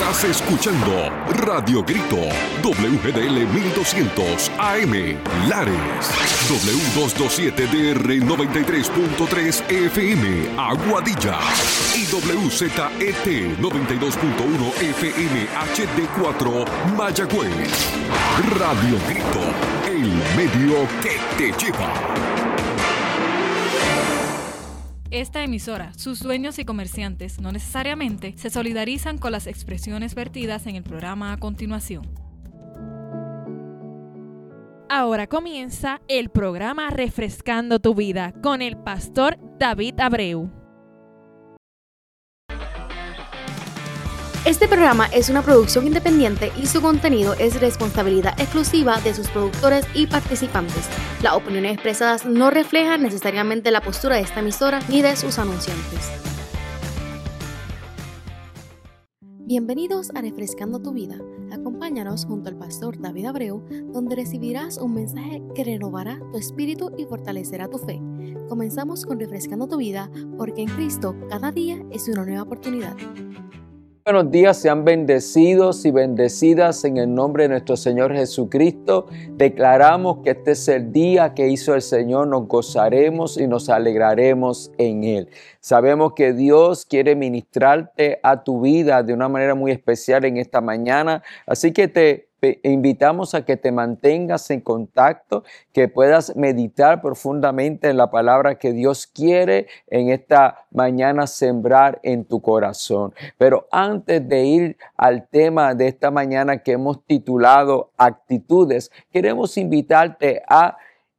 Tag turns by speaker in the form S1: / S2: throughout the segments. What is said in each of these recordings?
S1: Estás escuchando Radio Grito, WGDL 1200 AM, Lares, W227DR 93.3 FM, Aguadilla, y WZET 92.1 FM HD4, Mayagüez. Radio Grito, el medio que te lleva.
S2: Esta emisora, sus dueños y comerciantes no necesariamente se solidarizan con las expresiones vertidas en el programa a continuación.
S3: Ahora comienza el programa Refrescando tu Vida con el pastor David Abreu.
S4: Este programa es una producción independiente y su contenido es responsabilidad exclusiva de sus productores y participantes. Las opiniones expresadas no reflejan necesariamente la postura de esta emisora ni de sus anunciantes. Bienvenidos a Refrescando tu Vida. Acompáñanos junto al pastor David Abreu, donde recibirás un mensaje que renovará tu espíritu y fortalecerá tu fe. Comenzamos con Refrescando tu Vida, porque en Cristo cada día es una nueva oportunidad.
S5: Buenos días, sean bendecidos y bendecidas en el nombre de nuestro Señor Jesucristo. Declaramos que este es el día que hizo el Señor, nos gozaremos y nos alegraremos en Él. Sabemos que Dios quiere ministrarte a tu vida de una manera muy especial en esta mañana, así que te invitamos a que te mantengas en contacto, que puedas meditar profundamente en la palabra que Dios quiere en esta mañana sembrar en tu corazón. Pero antes de ir al tema de esta mañana que hemos titulado Actitudes, queremos invitarte a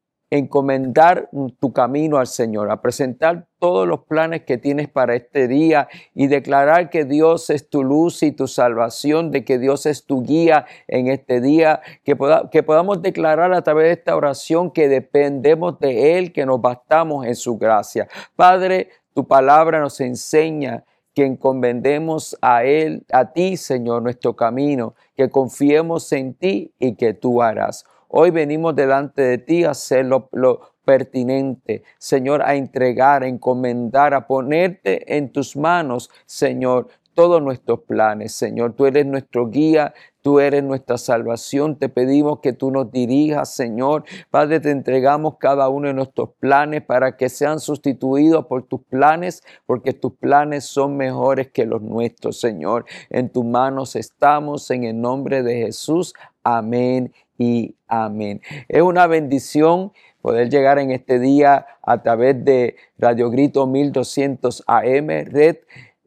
S5: encomendar tu camino al Señor, a presentar todos los planes que tienes para este día y declarar que Dios es tu luz y tu salvación, de que Dios es tu guía en este día, que podamos declarar a través de esta oración que dependemos de Él, que nos bastamos en su gracia. Padre, tu palabra nos enseña que encomendemos a Él, a ti, Señor, nuestro camino, que confiemos en ti y que tú harás. Hoy venimos delante de ti a hacer lo pertinente, Señor, a entregar, a encomendar, a ponerte en tus manos, Señor, todos nuestros planes. Señor, tú eres nuestro guía, tú eres nuestra salvación. Te pedimos que tú nos dirijas, Señor. Padre, te entregamos cada uno de nuestros planes para que sean sustituidos por tus planes, porque tus planes son mejores que los nuestros, Señor. En tus manos estamos, en el nombre de Jesús. Amén y amén. Es una bendición poder llegar en este día a través de Radio Grito 1200 AM, Red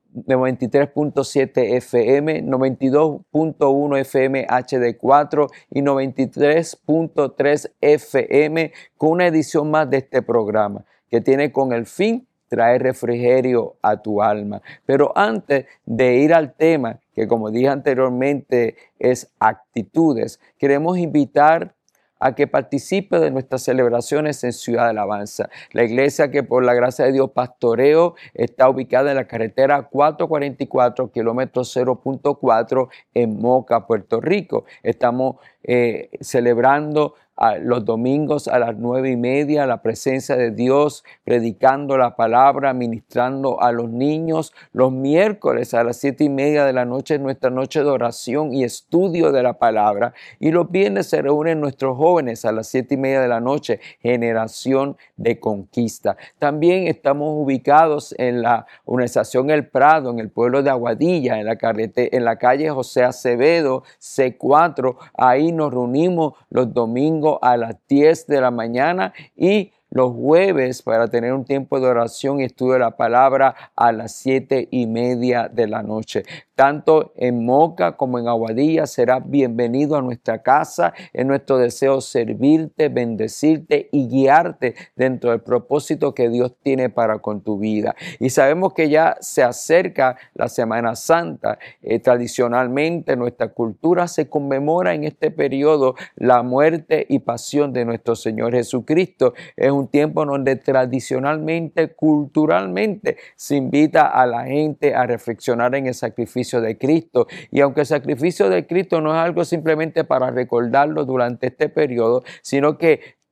S5: 93.7 FM, 92.1 FM HD4 y 93.3 FM con una edición más de este programa que tiene con el fin traer refrigerio a tu alma. Pero antes de ir al tema, que como dije anteriormente es actitudes, queremos invitar a que participe de nuestras celebraciones en Ciudad de Alabanza. La iglesia que por la gracia de Dios pastoreo está ubicada en la carretera 444, kilómetro 0.4 en Moca, Puerto Rico. Estamos celebrando los domingos a las 9:30 la presencia de Dios, predicando la palabra, ministrando a los niños. Los miércoles a las 7:30 de la noche es nuestra noche de oración y estudio de la palabra. Y los viernes se reúnen nuestros jóvenes a las 7:30 de la noche, generación de conquista. También estamos ubicados en la Organización El Prado, en el pueblo de Aguadilla, en la calle José Acevedo, C4. Ahí nos reunimos los domingos a las 10 de la mañana y los jueves para tener un tiempo de oración y estudio de la palabra a las 7:30 de la noche. Tanto en Moca como en Aguadilla serás bienvenido a nuestra casa. Es nuestro deseo servirte, bendecirte y guiarte dentro del propósito que Dios tiene para con tu vida. Y sabemos que ya se acerca la Semana Santa. Tradicionalmente en nuestra cultura se conmemora en este periodo la muerte y pasión de nuestro Señor Jesucristo. Es un tiempo donde tradicionalmente, culturalmente, se invita a la gente a reflexionar en el sacrificio de Cristo. Y aunque el sacrificio de Cristo no es algo simplemente para recordarlo durante este periodo, sino que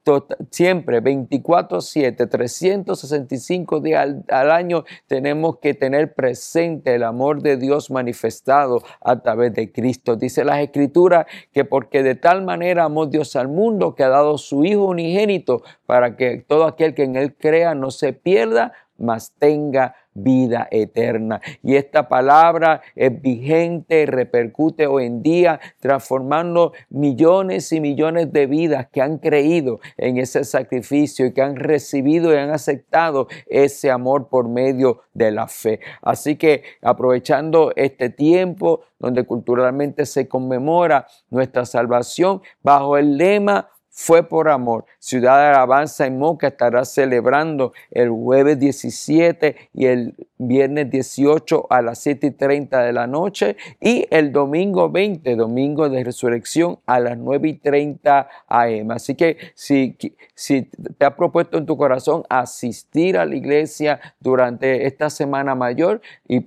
S5: siempre 24/7, 365 días al año tenemos que tener presente el amor de Dios manifestado a través de Cristo. Dice las Escrituras que porque de tal manera amó Dios al mundo que ha dado su Hijo unigénito para que todo aquel que en Él crea no se pierda, mas tenga vida eterna. Y esta palabra es vigente, repercute hoy en día, transformando millones y millones de vidas que han creído en ese sacrificio y que han recibido y han aceptado ese amor por medio de la fe. Así que aprovechando este tiempo donde culturalmente se conmemora nuestra salvación bajo el lema Fue por amor, Ciudad de Alabanza en Moca estará celebrando el jueves 17 y el viernes 18 a las 7:30 de la noche y el domingo 20, domingo de resurrección, a las 9:30 a.m. Así que si te has propuesto en tu corazón asistir a la iglesia durante esta semana mayor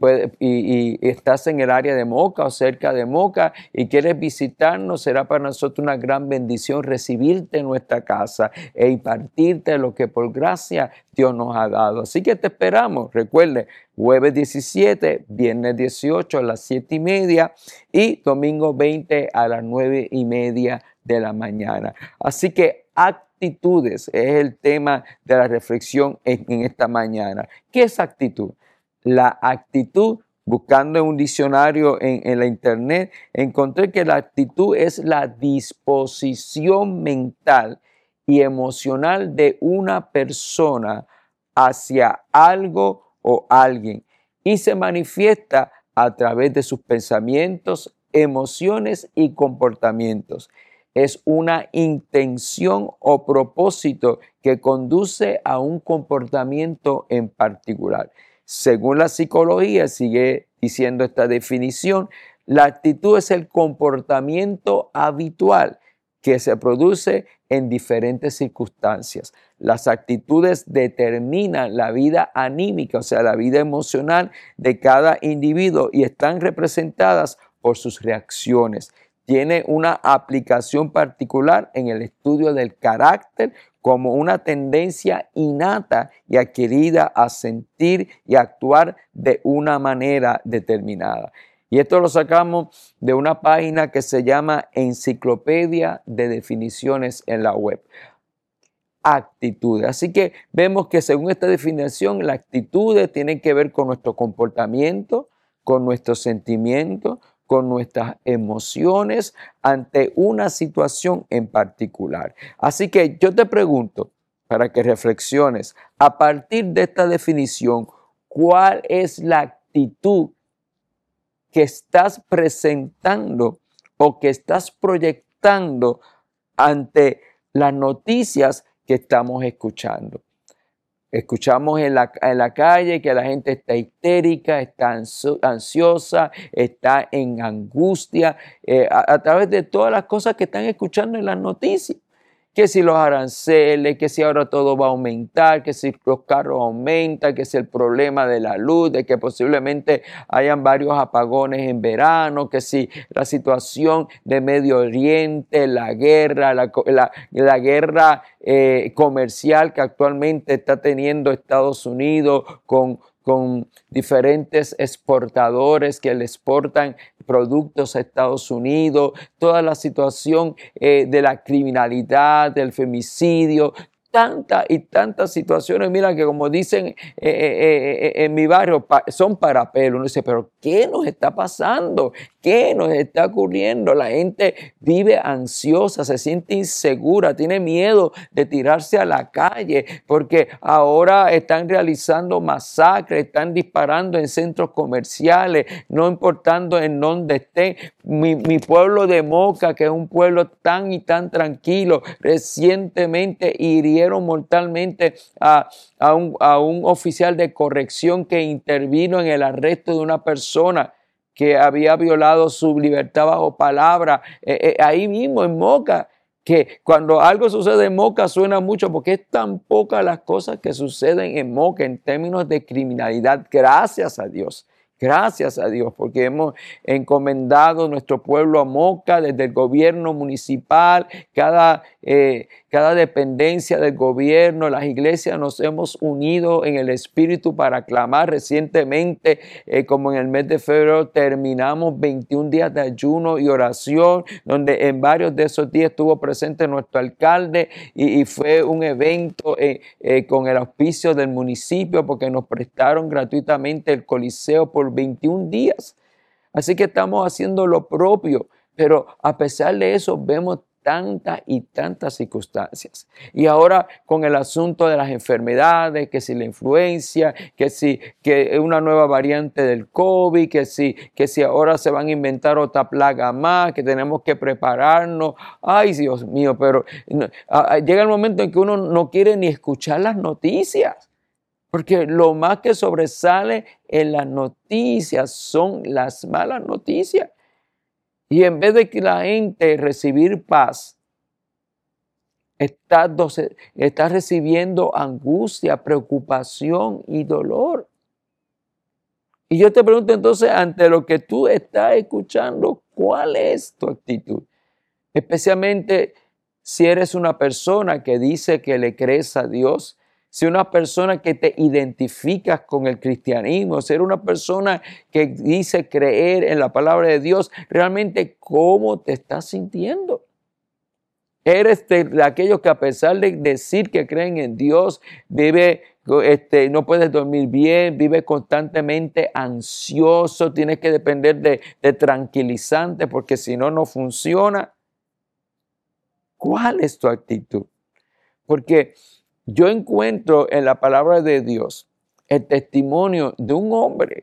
S5: y estás en el área de Moca o cerca de Moca y quieres visitarnos, será para nosotros una gran bendición recibirte en nuestra casa e impartirte lo que por gracia Dios nos ha dado. Así que te esperamos. Recuerde, jueves 17, viernes 18 a las 7:30 y domingo 20 a las 9:30 de la mañana. Así que actitudes es el tema de la reflexión en esta mañana. ¿Qué es actitud? La actitud, buscando en un diccionario en la internet, encontré que la actitud es la disposición mental y emocional de una persona hacia algo o alguien y se manifiesta a través de sus pensamientos, emociones y comportamientos. Es una intención o propósito que conduce a un comportamiento en particular. Según la psicología, sigue diciendo esta definición, la actitud es el comportamiento habitual que se produce en diferentes circunstancias. Las actitudes determinan la vida anímica, o sea, la vida emocional de cada individuo y están representadas por sus reacciones. Tiene una aplicación particular en el estudio del carácter como una tendencia innata y adquirida a sentir y actuar de una manera determinada. Y esto lo sacamos de una página que se llama Enciclopedia de Definiciones en la web. Actitudes. Así que vemos que según esta definición, las actitudes tienen que ver con nuestro comportamiento, con nuestros sentimientos, con nuestras emociones ante una situación en particular. Así que yo te pregunto, para que reflexiones, a partir de esta definición, ¿cuál es la actitud que estás presentando o que estás proyectando ante las noticias que estamos escuchando? Escuchamos en la calle que la gente está histérica, está ansiosa, está en angustia, a través de todas las cosas que están escuchando en las noticias. Que si los aranceles, que si ahora todo va a aumentar, que si los carros aumentan, que si el problema de la luz, de que posiblemente hayan varios apagones en verano, que si la situación de Medio Oriente, la guerra, la guerra comercial que actualmente está teniendo Estados Unidos con diferentes exportadores que le exportan productos a Estados Unidos, toda la situación de la criminalidad, del femicidio, tantas y tantas situaciones, mira que como dicen en mi barrio, son para pelo. Uno dice, pero ¿qué nos está pasando? ¿Qué nos está ocurriendo? La gente vive ansiosa, se siente insegura, tiene miedo de tirarse a la calle porque ahora están realizando masacres, están disparando en centros comerciales, no importando en dónde estén. Mi pueblo de Moca, que es un pueblo tan y tan tranquilo, recientemente hirieron mortalmente a un oficial de corrección que intervino en el arresto de una persona que había violado su libertad bajo palabra, ahí mismo en Moca, que cuando algo sucede en Moca suena mucho porque es tan pocas las cosas que suceden en Moca en términos de criminalidad, gracias a Dios. Gracias a Dios, porque hemos encomendado nuestro pueblo a Moca desde el gobierno municipal. Cada cada dependencia del gobierno, las iglesias nos hemos unido en el Espíritu para clamar. Recientemente, como en el mes de febrero, terminamos 21 días de ayuno y oración, donde en varios de esos días estuvo presente nuestro alcalde y fue un evento con el auspicio del municipio porque nos prestaron gratuitamente el Coliseo por 21 días. Así que estamos haciendo lo propio, pero a pesar de eso vemos tantas y tantas circunstancias. Y ahora con el asunto de las enfermedades, que si la influencia, que una nueva variante del COVID, que si ahora se van a inventar otra plaga más, que tenemos que prepararnos. Ay, Dios mío, pero llega el momento en que uno no quiere ni escuchar las noticias. Porque lo más que sobresale en las noticias son las malas noticias. Y en vez de que la gente recibir paz, está recibiendo angustia, preocupación y dolor. Y yo te pregunto entonces, ante lo que tú estás escuchando, ¿cuál es tu actitud? Especialmente si eres una persona que dice que le crees a Dios, si una persona que te identificas con el cristianismo, si eres una persona que dice creer en la palabra de Dios, realmente ¿cómo te estás sintiendo? Eres de aquellos que a pesar de decir que creen en Dios, no puedes dormir bien, vive constantemente ansioso, tienes que depender de tranquilizantes porque si no, no funciona. ¿Cuál es tu actitud? Porque yo encuentro en la palabra de Dios el testimonio de un hombre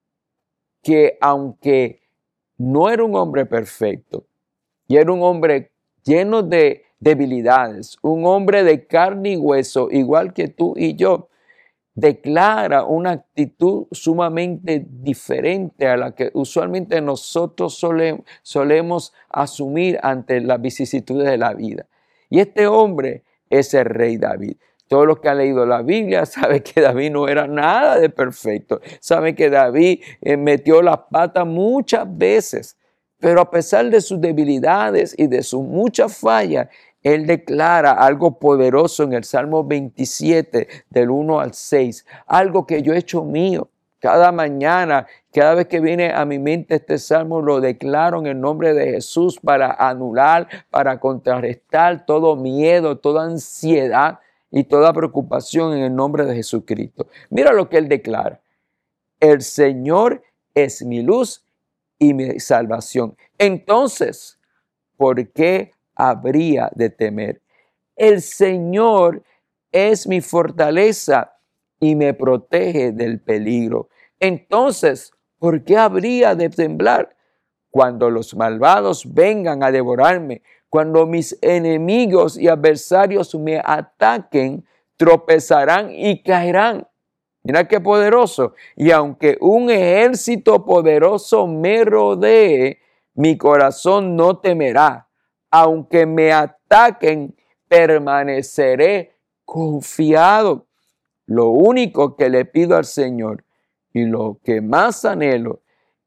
S5: que, aunque no era un hombre perfecto, y era un hombre lleno de debilidades, un hombre de carne y hueso, igual que tú y yo, declara una actitud sumamente diferente a la que usualmente nosotros solemos asumir ante las vicisitudes de la vida. Y este hombre es el rey David. Todos los que han leído la Biblia saben que David no era nada de perfecto. Saben que David metió las patas muchas veces. Pero a pesar de sus debilidades y de sus muchas fallas, él declara algo poderoso en el Salmo 27, del 1 al 6. Algo que yo he hecho mío. Cada mañana, cada vez que viene a mi mente este salmo, lo declaro en el nombre de Jesús para anular, para contrarrestar todo miedo, toda ansiedad y toda preocupación en el nombre de Jesucristo. Mira lo que él declara. El Señor es mi luz y mi salvación. Entonces, ¿por qué habría de temer? El Señor es mi fortaleza y me protege del peligro. Entonces, ¿por qué habría de temblar? Cuando los malvados vengan a devorarme, cuando mis enemigos y adversarios me ataquen, tropezarán y caerán. Mira qué poderoso. Y aunque un ejército poderoso me rodee, mi corazón no temerá. Aunque me ataquen, permaneceré confiado. Lo único que le pido al Señor y lo que más anhelo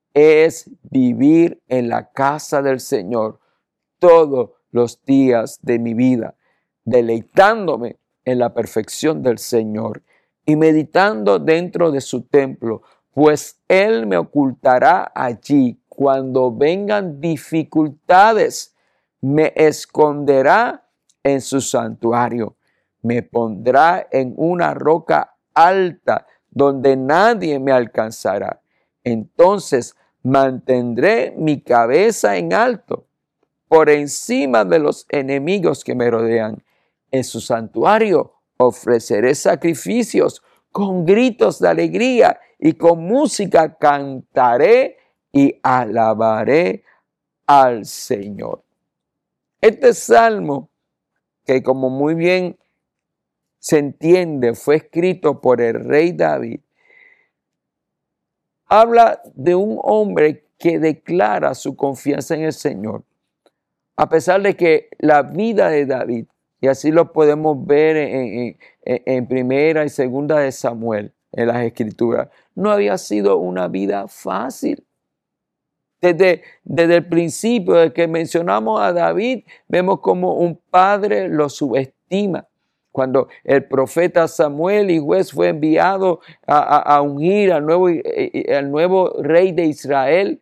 S5: es vivir en la casa del Señor todos los días de mi vida, deleitándome en la perfección del Señor y meditando dentro de su templo, pues Él me ocultará allí cuando vengan dificultades, me esconderá en su santuario, me pondrá en una roca alta donde nadie me alcanzará. Entonces mantendré mi cabeza en alto por encima de los enemigos que me rodean. En su santuario ofreceré sacrificios con gritos de alegría y con música cantaré y alabaré al Señor. Este salmo, que como muy bien se entiende, fue escrito por el rey David, habla de un hombre que declara su confianza en el Señor. A pesar de que la vida de David, y así lo podemos ver en primera y segunda de Samuel, en las Escrituras, no había sido una vida fácil. Desde el principio, desde que mencionamos a David, vemos como un padre lo subestima. Cuando el profeta Samuel, hijo, fue enviado a ungir al nuevo rey de Israel,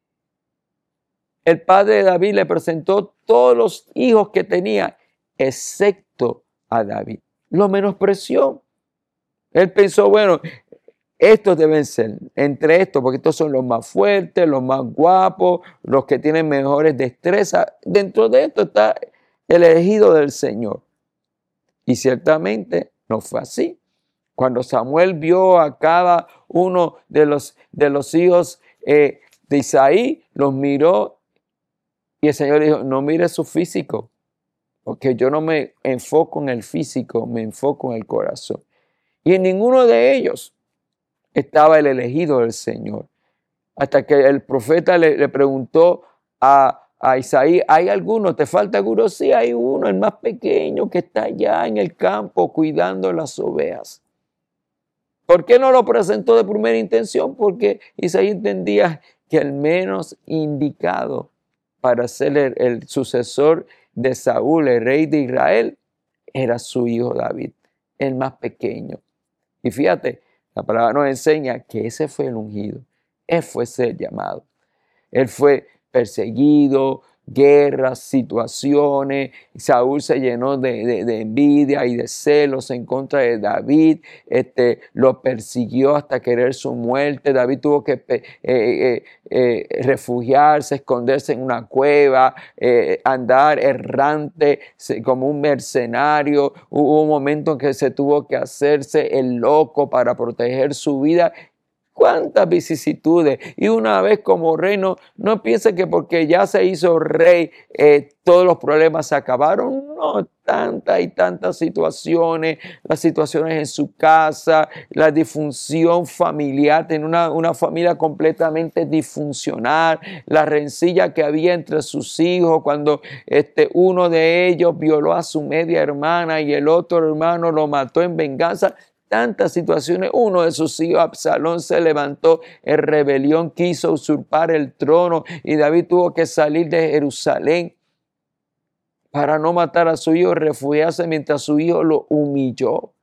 S5: el padre de David le presentó todos los hijos que tenía, excepto a David. Lo menospreció. Él pensó, bueno, estos deben ser, entre estos, porque estos son los más fuertes, los más guapos, los que tienen mejores destrezas. Dentro de esto está el elegido del Señor. Y ciertamente no fue así. Cuando Samuel vio a cada uno de los hijos de Isaí, los miró y el Señor dijo, no mire su físico, porque yo no me enfoco en el físico, me enfoco en el corazón. Y en ninguno de ellos estaba el elegido del Señor. Hasta que el profeta le preguntó a Isaí, ¿hay alguno? ¿Te falta alguno? Sí, hay uno, el más pequeño que está allá en el campo cuidando las ovejas. ¿Por qué no lo presentó de primera intención? Porque Isaí entendía que el menos indicado para ser el sucesor de Saúl, el rey de Israel, era su hijo David, el más pequeño. Y fíjate, la palabra nos enseña que ese fue el ungido. Él fue ser llamado. Él fue perseguido, guerras, situaciones. Saúl se llenó de envidia y de celos en contra de David. Lo persiguió hasta querer su muerte. David tuvo que refugiarse, esconderse en una cueva, andar errante como un mercenario. Hubo un momento en que se tuvo que hacerse el loco para proteger su vida. Cuántas vicisitudes. Y una vez como rey, no piense que porque ya se hizo rey, todos los problemas se acabaron. No, tantas y tantas situaciones, las situaciones en su casa, la disfunción familiar, tener una familia completamente disfuncional, la rencilla que había entre sus hijos cuando uno de ellos violó a su media hermana y el otro hermano lo mató en venganza. Tantas situaciones. Uno de sus hijos, Absalón, se levantó en rebelión, quiso usurpar el trono y David tuvo que salir de Jerusalén para no matar a su hijo, refugiarse mientras su hijo lo humilló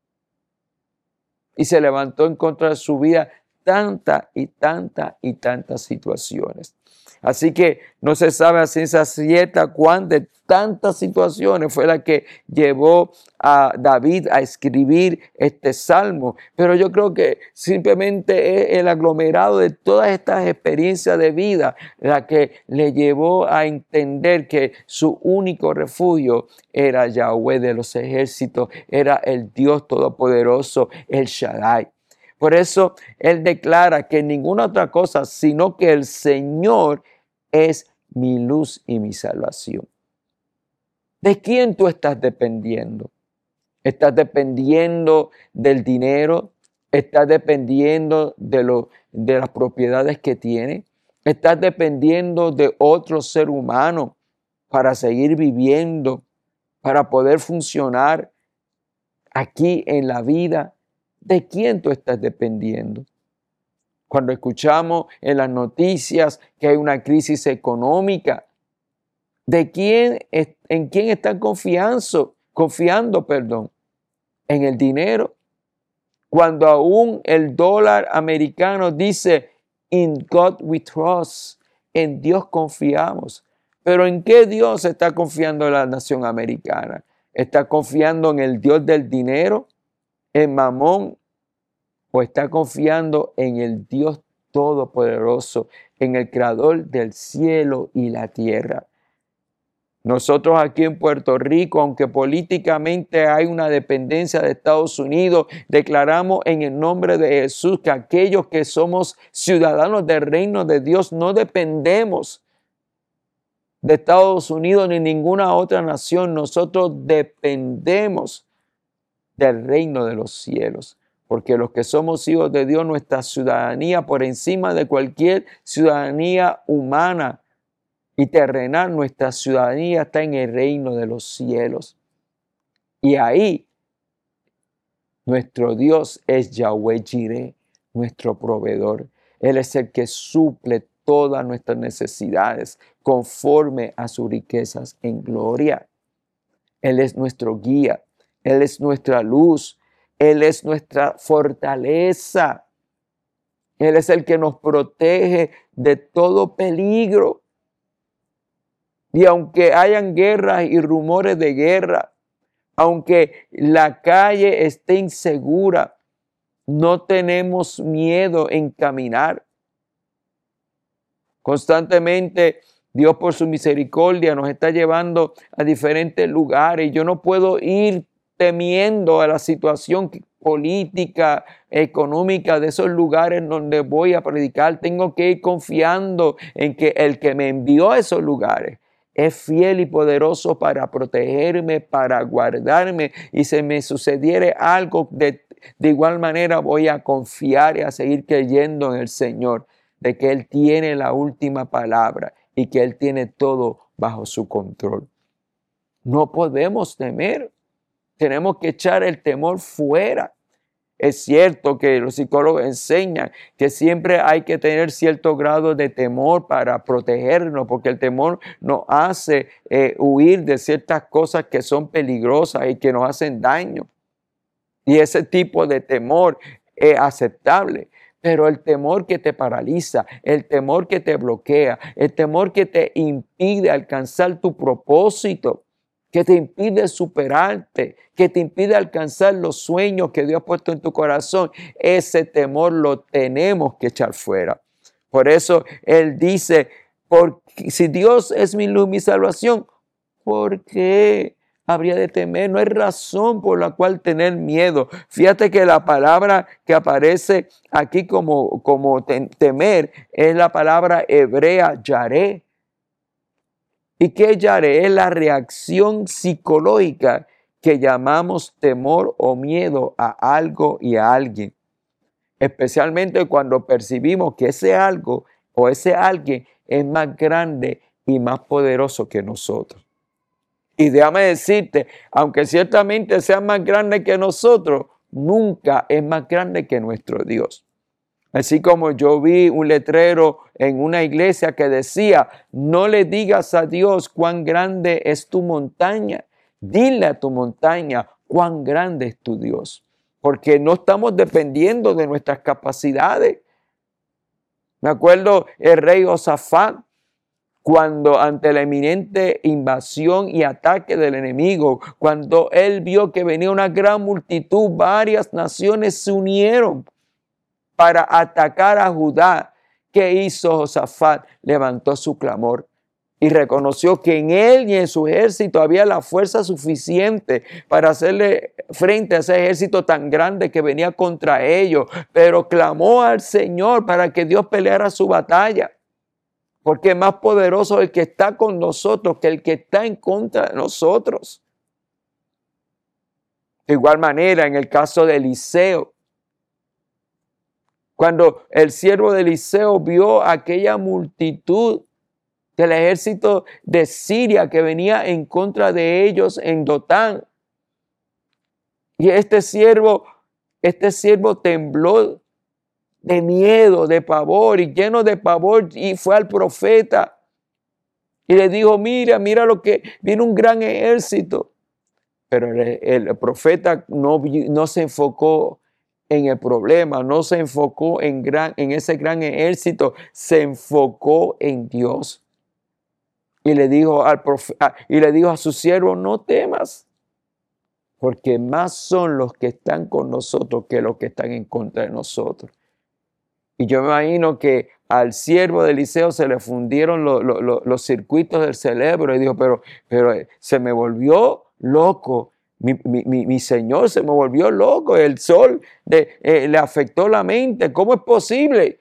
S5: y se levantó en contra de su vida. Tantas y tantas y tantas situaciones. Así que no se sabe a ciencia cierta cuán de tantas situaciones fue la que llevó a David a escribir este salmo. Pero yo creo que simplemente es el aglomerado de todas estas experiencias de vida la que le llevó a entender que su único refugio era Yahweh de los ejércitos, era el Dios Todopoderoso, el Shaddai. Por eso él declara que ninguna otra cosa, sino que el Señor es mi luz y mi salvación. ¿De quién tú estás dependiendo? ¿Estás dependiendo del dinero? ¿Estás dependiendo de las propiedades que tienes? ¿Estás dependiendo de otro ser humano para seguir viviendo, para poder funcionar aquí en la vida? ¿De quién tú estás dependiendo? Cuando escuchamos en las noticias que hay una crisis económica, ¿en quién están confiando? ¿En el dinero? Cuando aún el dólar americano dice, in God we trust, en Dios confiamos. Pero ¿en qué Dios está confiando la nación americana? ¿Está confiando en el Dios del dinero? ¿En Mamón? ¿O está confiando en el Dios Todopoderoso, en el Creador del cielo y la tierra? Nosotros aquí en Puerto Rico, aunque políticamente hay una dependencia de Estados Unidos, declaramos en el nombre de Jesús que aquellos que somos ciudadanos del reino de Dios no dependemos de Estados Unidos ni ninguna otra nación. Nosotros dependemos del reino de los cielos. Porque los que somos hijos de Dios, nuestra ciudadanía por encima de cualquier ciudadanía humana y terrenal, nuestra ciudadanía está en el reino de los cielos. Y ahí nuestro Dios es Yahweh Jireh, nuestro proveedor. Él es el que suple todas nuestras necesidades conforme a sus riquezas en gloria. Él es nuestro guía, Él es nuestra luz, Él es nuestra fortaleza. Él es el que nos protege de todo peligro. Y aunque hayan guerras y rumores de guerra, aunque la calle esté insegura, no tenemos miedo en caminar. Constantemente Dios por su misericordia nos está llevando a diferentes lugares. Yo no puedo ir temiendo a la situación política, económica de esos lugares donde voy a predicar. Tengo que ir confiando en que el que me envió a esos lugares es fiel y poderoso para protegerme, para guardarme. Y si me sucediere algo de igual manera, voy a confiar y a seguir creyendo en el Señor, de que Él tiene la última palabra y que Él tiene todo bajo su control. No podemos temer. Tenemos que echar el temor fuera. Es cierto que los psicólogos enseñan que siempre hay que tener cierto grado de temor para protegernos, porque el temor nos hace huir de ciertas cosas que son peligrosas y que nos hacen daño. Y ese tipo de temor es aceptable. Pero el temor que te paraliza, el temor que te bloquea, el temor que te impide alcanzar tu propósito, que te impide superarte, que te impide alcanzar los sueños que Dios ha puesto en tu corazón, ese temor lo tenemos que echar fuera. Por eso Él dice, porque si Dios es mi luz, mi salvación, ¿por qué habría de temer? No hay razón por la cual tener miedo. Fíjate que la palabra que aparece aquí como temer es la palabra hebrea yaré. ¿Y qué yaré? Es la reacción psicológica que llamamos temor o miedo a algo y a alguien. Especialmente cuando percibimos que ese algo o ese alguien es más grande y más poderoso que nosotros. Y déjame decirte, aunque ciertamente sea más grande que nosotros, nunca es más grande que nuestro Dios. Así como yo vi un letrero en una iglesia que decía, no le digas a Dios cuán grande es tu montaña, dile a tu montaña cuán grande es tu Dios. Porque no estamos dependiendo de nuestras capacidades. Me acuerdo el rey Josafat, cuando ante la inminente invasión y ataque del enemigo, cuando él vio que venía una gran multitud, varias naciones se unieron para atacar a Judá. ¿Qué hizo Josafat? Levantó su clamor y reconoció que en él y en su ejército había la fuerza suficiente para hacerle frente a ese ejército tan grande que venía contra ellos, pero clamó al Señor para que Dios peleara su batalla. Porque es más poderoso el que está con nosotros que el que está en contra de nosotros. De igual manera, en el caso de Eliseo, cuando el siervo de Eliseo vio aquella multitud del ejército de Siria que venía en contra de ellos en Dotán, y este siervo tembló de miedo, de pavor, y lleno de pavor, y fue al profeta y le dijo, mira lo que viene, un gran ejército. Pero el profeta no se enfocó en el problema, no se enfocó en ese gran ejército, se enfocó en Dios. Y le dijo a su siervo, no temas, porque más son los que están con nosotros que los que están en contra de nosotros. Y yo me imagino que al siervo de Eliseo se le fundieron los circuitos del cerebro y dijo, pero se me volvió loco. Mi Señor se me volvió loco. El sol le afectó la mente. ¿Cómo es posible?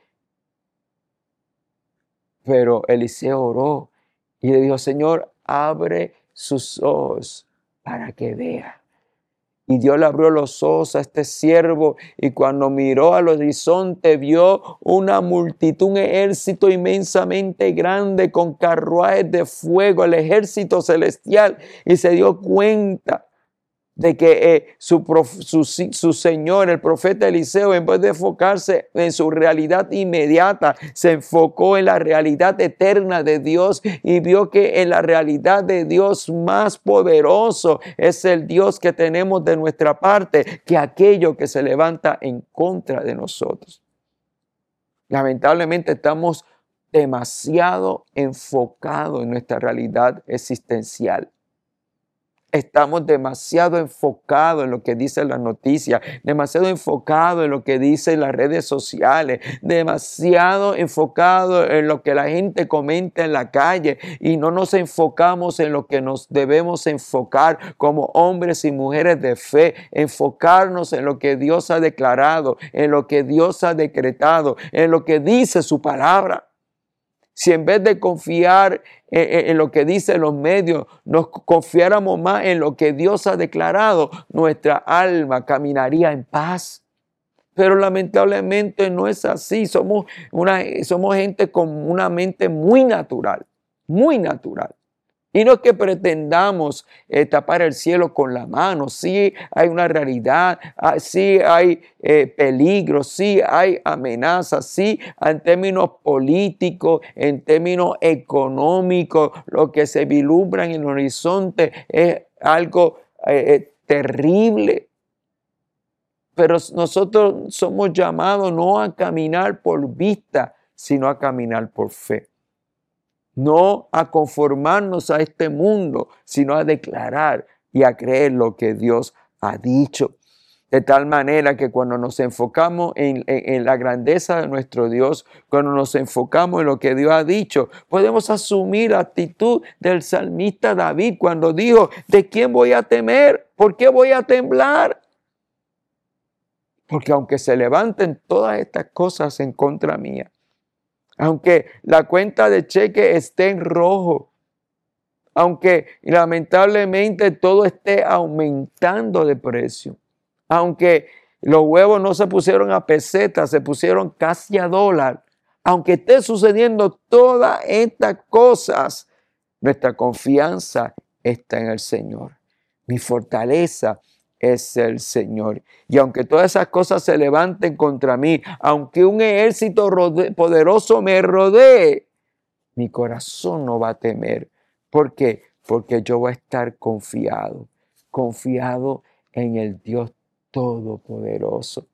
S5: Pero Eliseo oró y le dijo, Señor, abre sus ojos para que vea. Y Dios le abrió los ojos a este siervo y cuando miró al horizonte vio una multitud, un ejército inmensamente grande con carruajes de fuego, el ejército celestial, y se dio cuenta de que su señor, el profeta Eliseo, en vez de enfocarse en su realidad inmediata, se enfocó en la realidad eterna de Dios y vio que en la realidad de Dios más poderoso es el Dios que tenemos de nuestra parte que aquello que se levanta en contra de nosotros. Lamentablemente estamos demasiado enfocados en nuestra realidad existencial. Estamos demasiado enfocados en lo que dicen las noticias, demasiado enfocados en lo que dicen las redes sociales, demasiado enfocados en lo que la gente comenta en la calle y no nos enfocamos en lo que nos debemos enfocar como hombres y mujeres de fe, enfocarnos en lo que Dios ha declarado, en lo que Dios ha decretado, en lo que dice su palabra. Si en vez de confiar en lo que dicen los medios, nos confiáramos más en lo que Dios ha declarado, nuestra alma caminaría en paz. Pero lamentablemente no es así. Somos gente con una mente muy natural, muy natural. Y no es que pretendamos tapar el cielo con la mano. Sí hay una realidad, sí hay peligro, sí hay amenazas, sí en términos políticos, en términos económicos, lo que se vislumbra en el horizonte es algo terrible. Pero nosotros somos llamados no a caminar por vista, sino a caminar por fe. No a conformarnos a este mundo, sino a declarar y a creer lo que Dios ha dicho. De tal manera que cuando nos enfocamos en la grandeza de nuestro Dios, cuando nos enfocamos en lo que Dios ha dicho, podemos asumir la actitud del salmista David cuando dijo, ¿de quién voy a temer? ¿Por qué voy a temblar? Porque aunque se levanten todas estas cosas en contra mía, aunque la cuenta de cheque esté en rojo, aunque lamentablemente todo esté aumentando de precio, aunque los huevos no se pusieron a pesetas, se pusieron casi a dólar, aunque esté sucediendo todas estas cosas, nuestra confianza está en el Señor. Mi fortaleza es el Señor. Y aunque todas esas cosas se levanten contra mí, aunque un ejército poderoso me rodee, mi corazón no va a temer. ¿Por qué? Porque yo voy a estar confiado en el Dios Todopoderoso.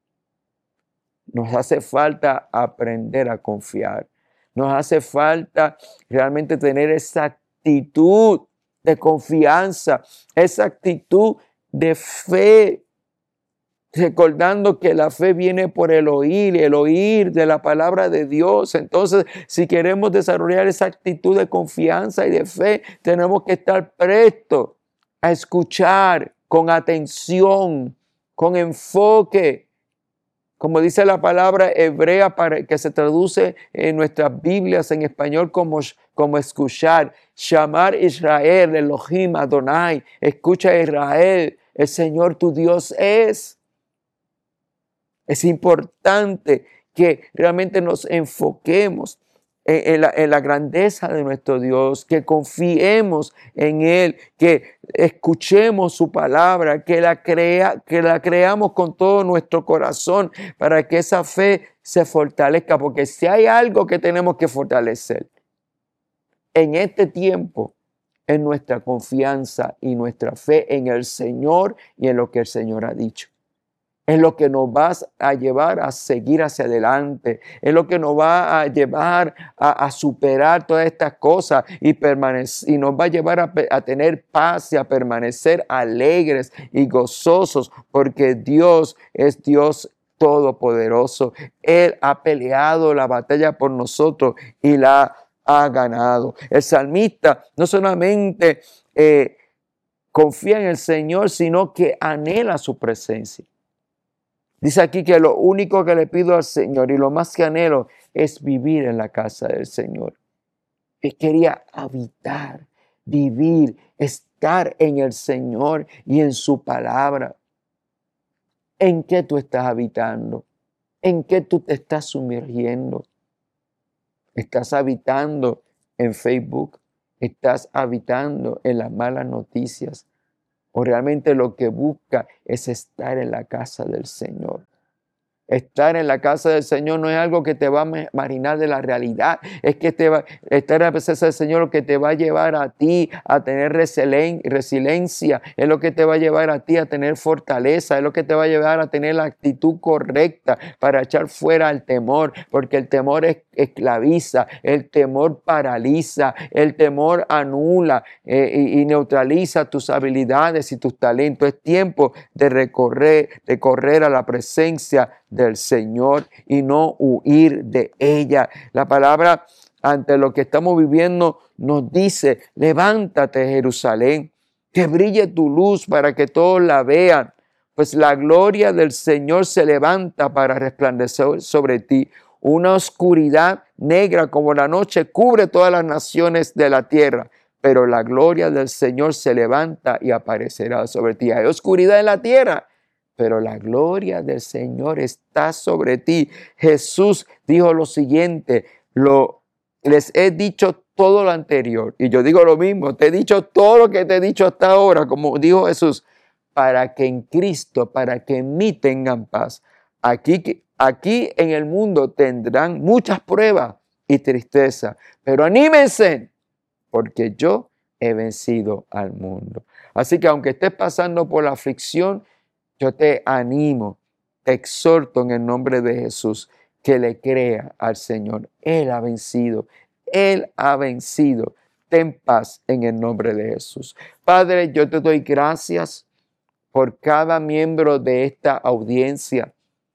S5: Nos hace falta aprender a confiar. Nos hace falta realmente tener esa actitud de confianza, esa actitud de fe, recordando que la fe viene por el oír de la palabra de Dios. Entonces, si queremos desarrollar esa actitud de confianza y de fe, tenemos que estar prestos a escuchar con atención, con enfoque, como dice la palabra hebrea que se traduce en nuestras Biblias en español como escuchar. Shamar Israel, Elohim Adonai. Escucha Israel, el Señor tu Dios es. Es importante que realmente nos enfoquemos en la grandeza de nuestro Dios, que confiemos en Él, que escuchemos su palabra, que la creamos con todo nuestro corazón para que esa fe se fortalezca, porque si hay algo que tenemos que fortalecer en este tiempo, es nuestra confianza y nuestra fe en el Señor y en lo que el Señor ha dicho. Es lo que nos va a llevar a seguir hacia adelante. Es lo que nos va a llevar a superar todas estas cosas y nos va a llevar a tener paz y a permanecer alegres y gozosos, porque Dios es Dios todopoderoso. Él ha peleado la batalla por nosotros y la ha ganado. El salmista no solamente confía en el Señor, sino que anhela su presencia. Dice aquí que lo único que le pido al Señor y lo más que anhelo es vivir en la casa del Señor. Él quería habitar, vivir, estar en el Señor y en su palabra. ¿En qué tú estás habitando? ¿En qué tú te estás sumergiendo? ¿Estás habitando en Facebook? ¿Estás habitando en las malas noticias? o realmente lo que busca es estar en la casa del Señor. Estar en la casa del Señor no es algo que te va a marinar de la realidad. Es que estar en la presencia del Señor lo que te va a llevar a ti a tener resiliencia. Es lo que te va a llevar a ti a tener fortaleza. Es lo que te va a llevar a tener la actitud correcta para echar fuera el temor. Porque el temor esclaviza, el temor paraliza, el temor anula y neutraliza tus habilidades y tus talentos. Es tiempo de correr a la presencia del Señor y no huir de ella. La palabra ante lo que estamos viviendo nos dice: levántate, Jerusalén, que brille tu luz para que todos la vean, pues la gloria del Señor se levanta para resplandecer sobre ti. Una oscuridad negra como la noche cubre todas las naciones de la tierra, pero la gloria del Señor se levanta y aparecerá sobre ti. Hay oscuridad en la tierra, pero la gloria del Señor está sobre ti. Jesús dijo lo siguiente: les he dicho todo lo anterior. Y yo digo lo mismo, te he dicho todo lo que te he dicho hasta ahora, como dijo Jesús, para que en Cristo, para que en mí tengan paz. Aquí en el mundo tendrán muchas pruebas y tristeza, pero anímense, porque yo he vencido al mundo. Así que aunque estés pasando por la aflicción, yo te animo, te exhorto en el nombre de Jesús que le crea al Señor. Él ha vencido, Él ha vencido. Ten paz en el nombre de Jesús. Padre, yo te doy gracias por cada miembro de esta audiencia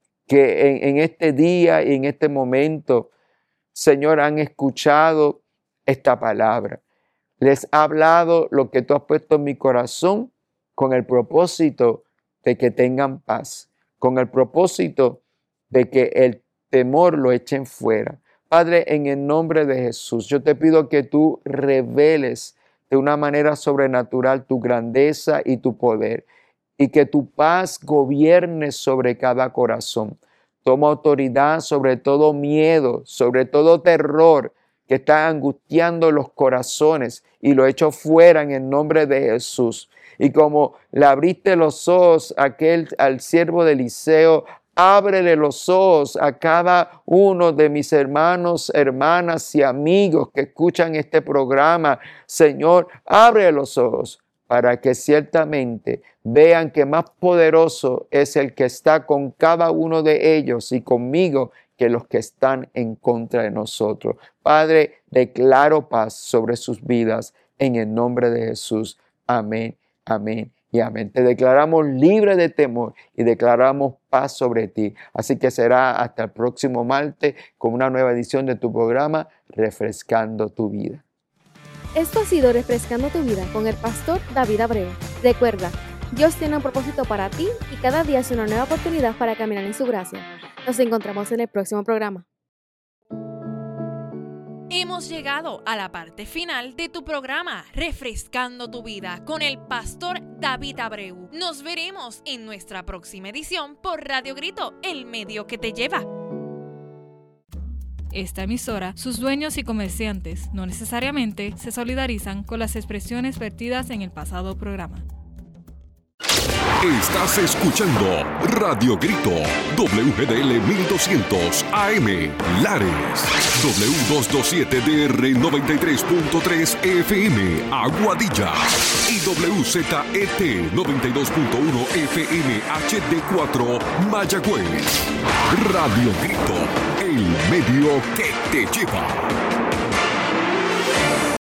S5: que en este día y en este momento, Señor, han escuchado esta palabra. Les ha hablado lo que tú has puesto en mi corazón con el propósito de que tengan paz, con el propósito de que el temor lo echen fuera. Padre, en el nombre de Jesús, yo te pido que tú reveles de una manera sobrenatural tu grandeza y tu poder, y que tu paz gobierne sobre cada corazón. Toma autoridad sobre todo miedo, sobre todo terror que está angustiando los corazones, y lo echo fuera en el nombre de Jesús. Y como le abriste los ojos al siervo de Eliseo, ábrele los ojos a cada uno de mis hermanos, hermanas y amigos que escuchan este programa. Señor, abre los ojos para que ciertamente vean que más poderoso es el que está con cada uno de ellos y conmigo que los que están en contra de nosotros. Padre, declaro paz sobre sus vidas en el nombre de Jesús. Amén. Amén y amén. Te declaramos libre de temor y declaramos paz sobre ti. Así que será hasta el próximo martes con una nueva edición de tu programa Refrescando tu Vida.
S4: Esto ha sido Refrescando tu Vida con el pastor David Abreu. Recuerda, Dios tiene un propósito para ti y cada día es una nueva oportunidad para caminar en su gracia. Nos encontramos en el próximo programa.
S3: Hemos llegado a la parte final de tu programa Refrescando tu Vida con el pastor David Abreu. Nos veremos en nuestra próxima edición por Radio Grito, el medio que te lleva.
S2: Esta emisora, sus dueños y comerciantes no necesariamente se solidarizan con las expresiones vertidas en el pasado programa.
S1: Estás escuchando Radio Grito, WGDL 1200 AM, Lares, W227DR 93.3 FM, Aguadilla, y WZET 92.1 FM HD4, Mayagüez. Radio Grito, el medio que te lleva.